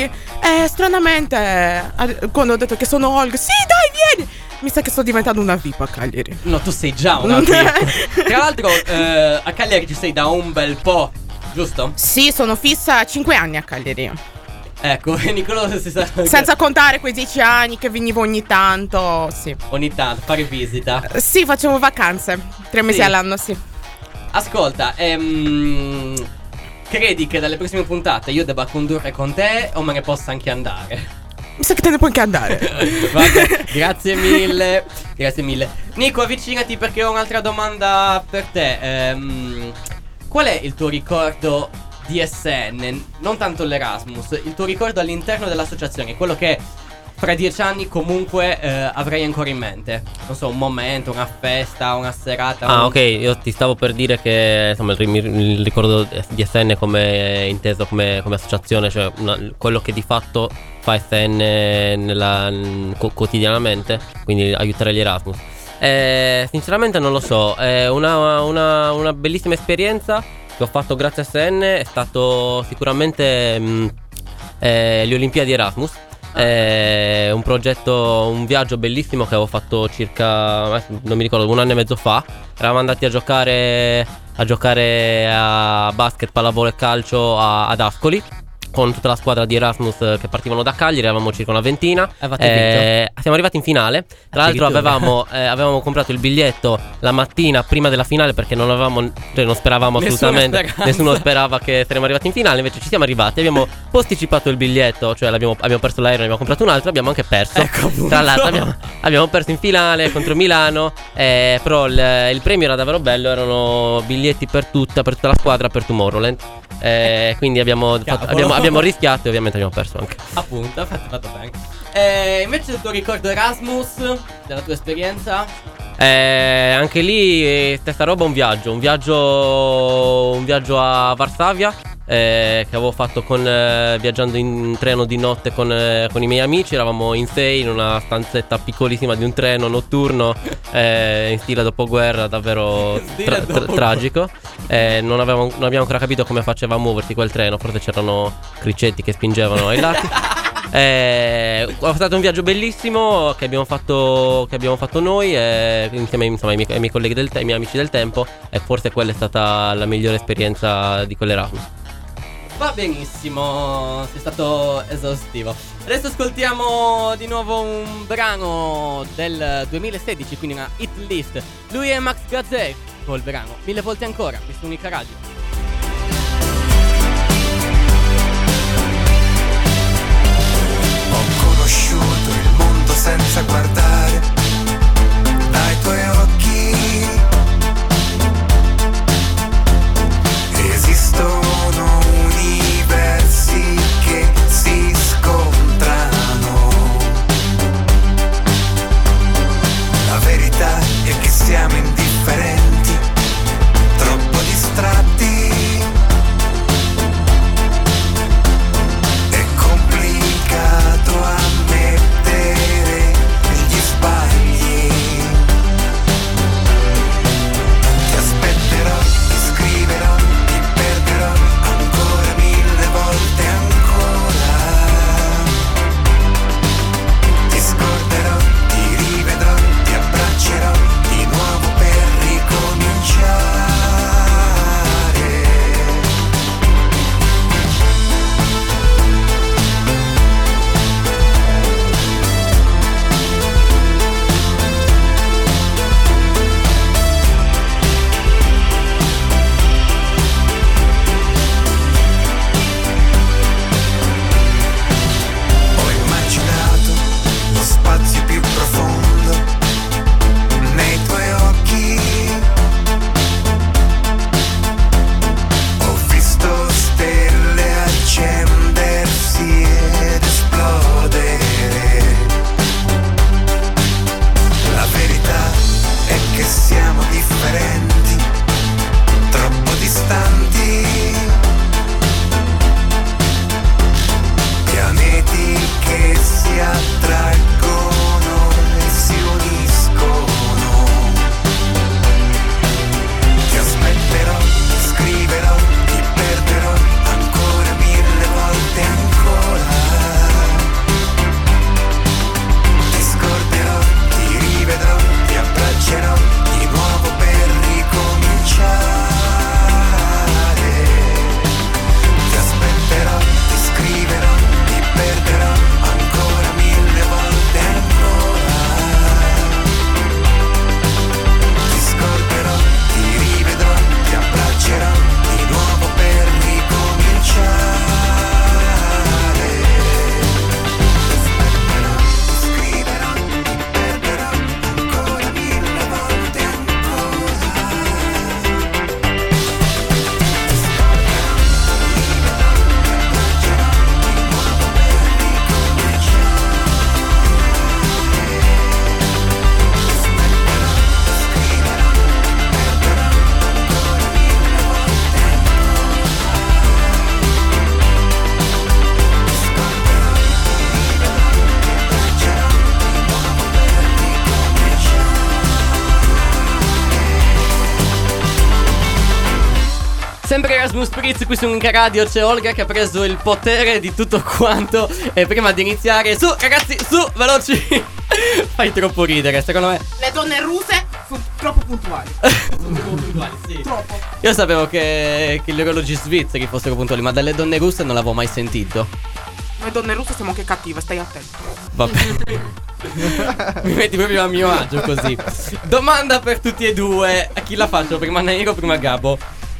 N: Stranamente, quando ho detto che sono Olga, sì, dai, vieni. Mi sa che sto diventando una VIP a Cagliari.
B: No, tu sei già una VIP. Tra l'altro a Cagliari ci sei da un bel po', giusto?
N: Sì, sono fissa 5 anni a Cagliari.
B: Ecco, Nicolò si sta...
N: Senza contare quei 10 anni che venivo ogni tanto, sì.
B: Ogni tanto, fare visita.
N: Sì, facevo vacanze, 3 mesi all'anno, sì.
B: Ascolta, credi che dalle prossime puntate io debba condurre con te o me ne possa anche andare?
N: Mi sa che te ne puoi anche andare.
B: Vabbè, grazie mille. Grazie mille. Nico, avvicinati perché ho un'altra domanda per te. Qual è il tuo ricordo di SN? Non tanto l'Erasmus, il tuo ricordo all'interno dell'associazione, quello che fra 10 anni comunque avrai ancora in mente. Non so, un momento, una festa, una serata.
F: Ok, io ti stavo per dire che insomma il ricordo di SN come inteso come associazione, cioè quello che di fatto fa SN quotidianamente, quindi aiutare gli Erasmus. Sinceramente non lo so, è una bellissima esperienza che ho fatto grazie a SN. È stato sicuramente le Olimpiadi Erasmus. Un progetto, un viaggio bellissimo che avevo fatto circa, non mi ricordo, 1 anno e mezzo fa. Eravamo andati a giocare a basket, pallavolo e calcio ad Ascoli con tutta la squadra di Erasmus che partivano da Cagliari. Eravamo circa una ventina. Siamo arrivati in finale. Tra l'altro avevamo comprato il biglietto la mattina prima della finale, perché non speravamo assolutamente. Nessuno sperava che saremmo arrivati in finale. Invece ci siamo arrivati. Abbiamo posticipato il biglietto, cioè abbiamo perso l'aereo, ne abbiamo comprato un altro. Abbiamo anche perso.
B: Ecco,
F: tra l'altro abbiamo perso in finale contro Milano. Però il premio era davvero bello. Erano biglietti per tutta la squadra per Tomorrowland. Quindi abbiamo rischiato e ovviamente abbiamo perso anche.
B: Appunto, fatto bene. Invece il tuo ricordo Erasmus, della tua esperienza?
F: Anche lì stessa roba, un viaggio a Varsavia, che avevo fatto viaggiando in treno di notte con i miei amici. Eravamo in 6 in una stanzetta piccolissima di un treno notturno, in stile dopoguerra, davvero tragico. Non abbiamo ancora capito come faceva a muoversi quel treno, forse c'erano criccetti che spingevano ai lati. È stato un viaggio bellissimo che abbiamo fatto noi, insieme ai miei colleghi ai miei amici del tempo, e forse quella è stata la migliore esperienza di quell'Erasmus.
B: Va benissimo, sei stato esaustivo. Adesso ascoltiamo di nuovo un brano del 2016, quindi una hit list. Lui è Max Gazzè col brano 1000 volte ancora, qui su Unica Radio.
R: Ho conosciuto il mondo
B: Sempre Erasmus Spritz qui su Unica Radio. C'è Olga che ha preso il potere di tutto quanto. E prima di iniziare, su ragazzi, su, veloci. Fai troppo ridere, secondo me.
N: Le donne russe sono troppo puntuali.
B: Sì.
N: Troppo.
B: Io sapevo che gli orologi svizzeri fossero puntuali, ma dalle donne russe non l'avevo mai sentito.
N: Noi donne russe siamo anche cattive, stai attento.
B: Vabbè. Mi metti proprio a mio agio così. Domanda per tutti e due. A chi la faccio? Prima Nairo o prima Gabo?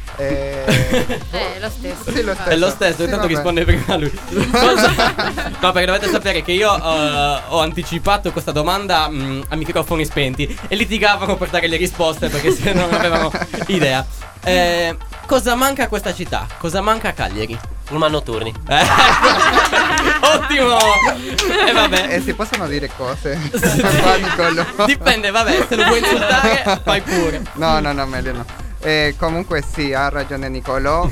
A: Lo stesso.
D: Sì, lo stesso.
B: È lo stesso,
D: Sì,
B: intanto
D: vabbè.
B: risponde prima lui. No, perché dovete sapere che io ho anticipato questa domanda a microfoni spenti e litigavano per dare le risposte perché se non avevano idea. Cosa manca a questa città? Cosa manca a Cagliari?
F: Pullman notturni.
B: Ottimo! E vabbè.
D: Si possono dire cose. Qua, Nicolò.
B: Dipende, vabbè, se lo vuoi insultare, fai pure.
D: No, meglio no. Comunque sì, ha ragione Nicolò.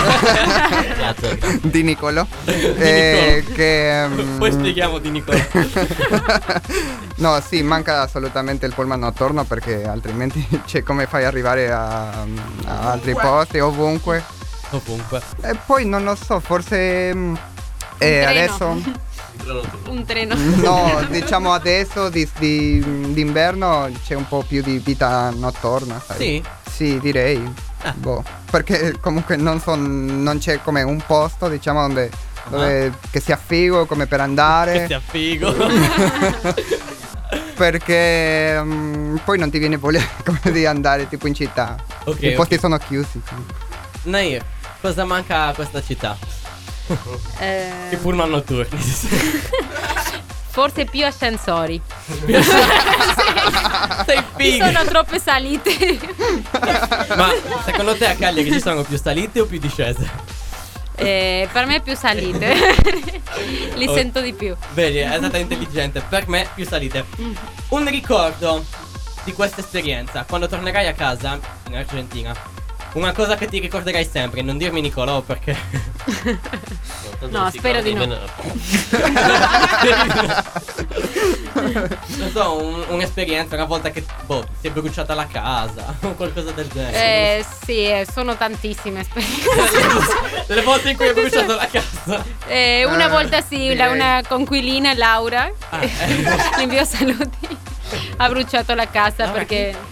D: Di Nicolò. Che
B: Poi spieghiamo di Nicolò.
D: No, sì, manca assolutamente il pullman notturno perché altrimenti come fai ad arrivare a altri posti, ovunque. E poi non lo so, forse adesso
A: un treno.
D: no, diciamo adesso d'inverno c'è un po' più di vita notturna, sai?
B: Sì?
D: Sì, direi. Perché comunque non c'è come un posto, diciamo, dove che sia figo come per andare.
B: Che sia figo.
D: Perché poi non ti viene voglia come di andare tipo in città. I posti sono chiusi.
B: Nair, cosa manca a questa città? I pullman notturni.
A: Forse più ascensori.
B: Sei
A: Ci sono troppe salite.
B: Ma secondo te a Cagliari ci sono più salite o più discese?
A: Per me più salite. Li sento di più.
B: Vedi, è stata intelligente. Per me più salite. Un ricordo di questa esperienza quando tornerai a casa in Argentina. Una cosa che ti ricorderai sempre. Non dirmi Nicolò perché
A: no, spero di no.
B: Non so, un'esperienza, una volta che si è bruciata la casa o qualcosa del genere.
A: Sì, sono tantissime esperienze.
B: Le volte in cui hai bruciato la casa.
A: Una volta sì, una conquilina, Laura, le invio saluti, ha bruciato la casa perché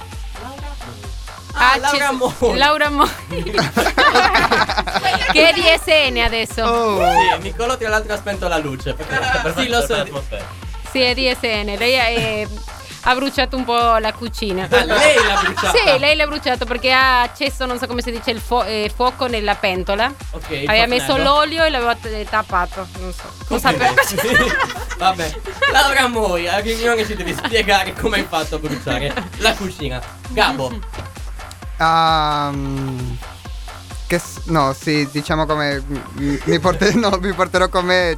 A: Laura Mori che è di SN adesso.
B: Sì, Nicolò tra l'altro ha spento la luce sì, lo so.
A: Sì, è di SN. Lei ha bruciato un po' la cucina.
B: Lei l'ha bruciata?
A: Sì, lei l'ha bruciato perché ha acceso, non so come si dice, il fuoco nella pentola.
B: Ok.
A: Aveva messo l'olio e l'aveva tappato. Non so. Non sapevo.
B: Vabbè. Laura Mori, alla riunione ci devi spiegare come hai fatto a bruciare la cucina. Gabo.
D: No, sì, diciamo come mi porterò con me,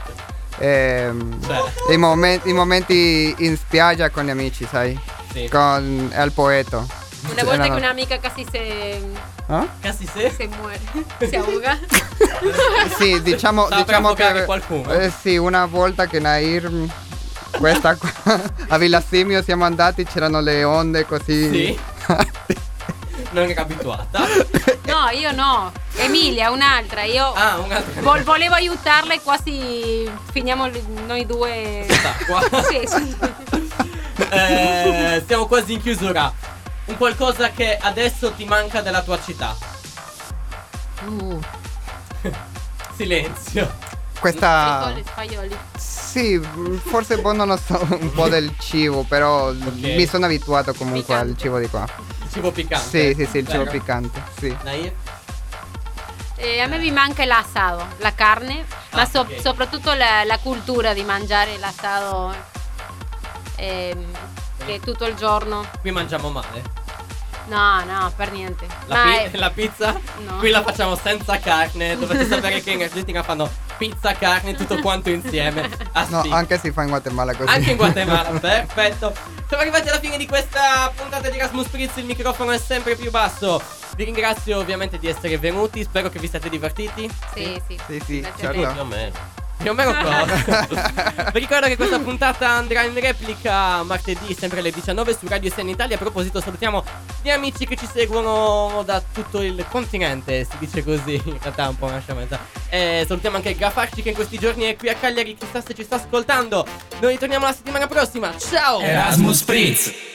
D: i momenti in spiaggia con gli amici, sai?
B: Sì.
D: Con El Poeto.
A: Una volta che un'amica quasi se muore, si ahoga.
D: Sì, diciamo che
B: qualcuno.
D: Sì, una volta che Nair questa qua a Villa Simio siamo andati, c'erano le onde così.
B: Sì. Non era abituata.
A: No, io no. Emilia, un'altra. Io
B: un'altra.
A: Volevo aiutarla e quasi finiamo noi due. Sì.
B: Siamo quasi in chiusura. Un qualcosa che adesso ti manca della tua città. Silenzio.
D: Questa
A: Spaioli.
D: sì, forse non lo so, un po' del cibo, però mi sono abituato comunque al cibo di qua.
B: Il cibo piccante.
D: Sì, il cibo piccante, sì.
A: A me mi manca l'assado, la carne, ma soprattutto la cultura di mangiare l'assado che tutto il giorno.
B: Qui mangiamo male.
A: No, per niente.
B: La pizza?
A: No.
B: Qui la facciamo senza carne. Dovete sapere che in Argentina fanno pizza, carne, tutto quanto insieme.
D: No, anche si fa in Guatemala così.
B: Anche in Guatemala, perfetto. Siamo arrivati alla fine di questa puntata di Erasmus Spritz. Il microfono è sempre più basso. Vi ringrazio ovviamente di essere venuti. Spero che vi siate divertiti.
A: Sì.
D: Sì, certo.
B: Più o meno corto. Vi ricordo che questa puntata andrà in replica martedì, sempre alle 19 su Radio SN Italia. A proposito, salutiamo gli amici che ci seguono da tutto il continente, si dice così, in realtà è un po' una sciametta. Salutiamo anche Gafacci che in questi giorni è qui a Cagliari, chissà se ci sta ascoltando. Noi ritorniamo la settimana prossima, ciao!
K: Erasmus Spritz.